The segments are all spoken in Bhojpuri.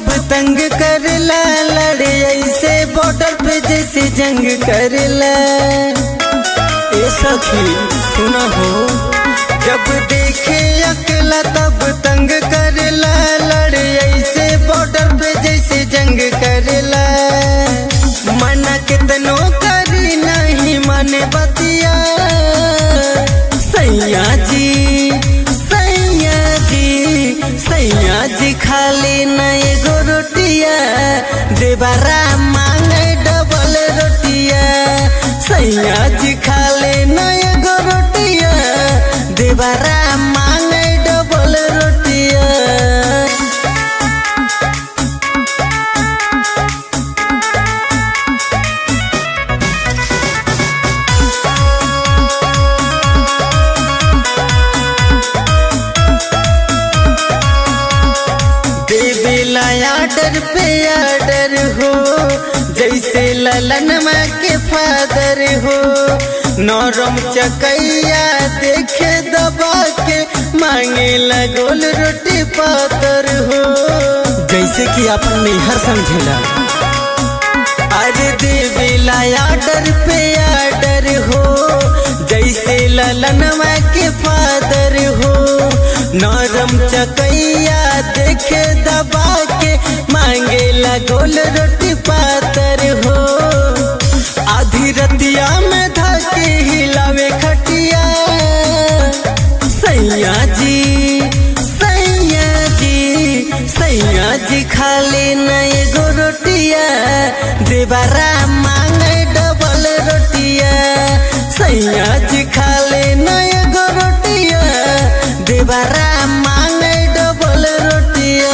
तब तंग करला, लड़े ऐसे बॉर्डर पे जैसे जंग करला। ए सखी सुना हो, जब देखे अकेला तब तंग करला, लड़े ऐसे बॉर्डर पे जैसे जंग करला। मना कितनो करी नहीं माने बतिया, सैया जी सैया जी सैया जी खाली नहीं गो रोटिया, देवरा मांगे डबल रोटिया। सैया जी खाली नहीं गो रोटिया, देवरा मांगे डबल रोटिया। देवेला आर्डर पे आर्डर हो, जैसे ललनमा के फादर हो। नरम चकैया देखे दबा के, मांगे गोल रोटी पातर हो, जैसे कि अपन नैहर समझेला। अरे देवेला आर्डर पे आर्डर हो, जैसे ललनमा के फादर हो। नरम चकैया देखे दबा के, मांगे गोल रोटी पातर हो। आधी रतिया में धके हिलावे खटिया, सैया जी सैया जी सैया जी खाली नहीं गो रोटिया, देवरा मांगे डबल रोटिया। सैया जी खाली नहीं गो रोटिया, देवरा मांगे डबल रोटिया।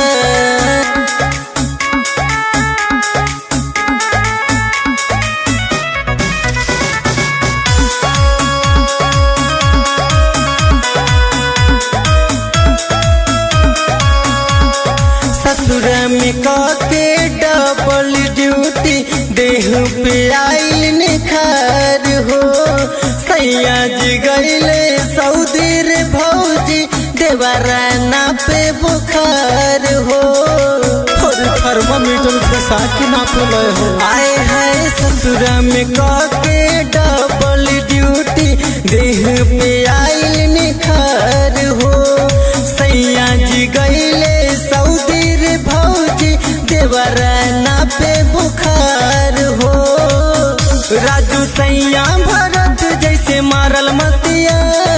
ससुर में के डबल ड्यूटी, देह पे आइल निखार हो। सैया जी गईले सऊदी रे भौजी, देवरा ना पे बुखार हो। थर्मामीटर फंसा के नाप ले हो। आए है ससुर में के डबल ड्यूटी, देह पे आइल निखार हो। सैया जी गईले सऊदी रे भौजी, देवरा ना पे बुखार हो। राजू सैया भरत जैसे मारल मतिया,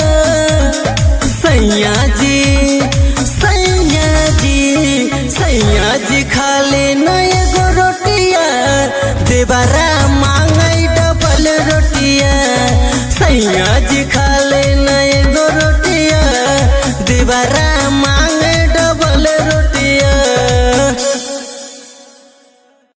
सैया जी सैया जी सैया जी खाली नहीं गो रोटिया, देवरा मांगे डबल रोटिया। सैया जी खाली नहीं गो रोटिया, देवरा